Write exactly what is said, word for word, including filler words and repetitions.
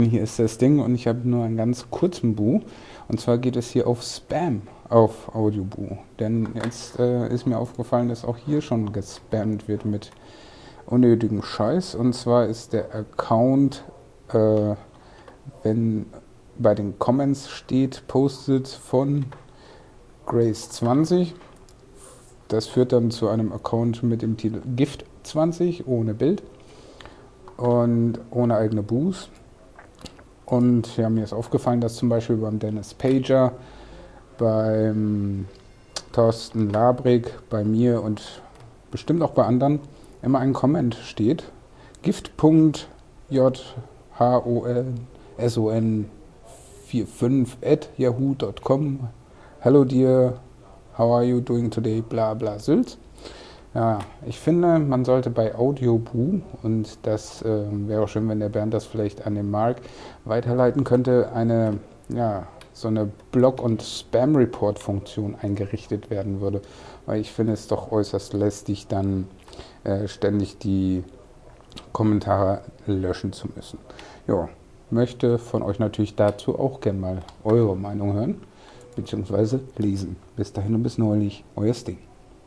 Hier ist das Ding und ich habe nur einen ganz kurzen Bu. Und zwar geht es hier auf Spam auf Audioboo. Denn jetzt äh, ist mir aufgefallen, dass auch hier schon gespammt wird mit unnötigem Scheiß. Und zwar ist der Account, äh, wenn bei den Comments steht, postet von Grace zwanzig. Das führt dann zu einem Account mit dem Titel Gift zwanzig ohne Bild und ohne eigene Boos. Und ja, mir ist aufgefallen, dass zum Beispiel beim Dennis Pager, beim Thorsten Labrig, bei mir und bestimmt auch bei anderen immer ein Comment steht. Gift.jholson fünfundvierzig at yahoo dot com. Hello dear, how are you doing today? Bla bla Sülz. Ja, ich finde, man sollte bei Audioboo, und das äh, wäre auch schön, wenn der Bernd das vielleicht an den Marc weiterleiten könnte, eine, ja, so eine Blog- und Spam-Report-Funktion eingerichtet werden würde. Weil ich finde es doch äußerst lästig, dann äh, ständig die Kommentare löschen zu müssen. Ja, möchte von euch natürlich dazu auch gerne mal eure Meinung hören, beziehungsweise lesen. Bis dahin und bis neulich, euer Sting.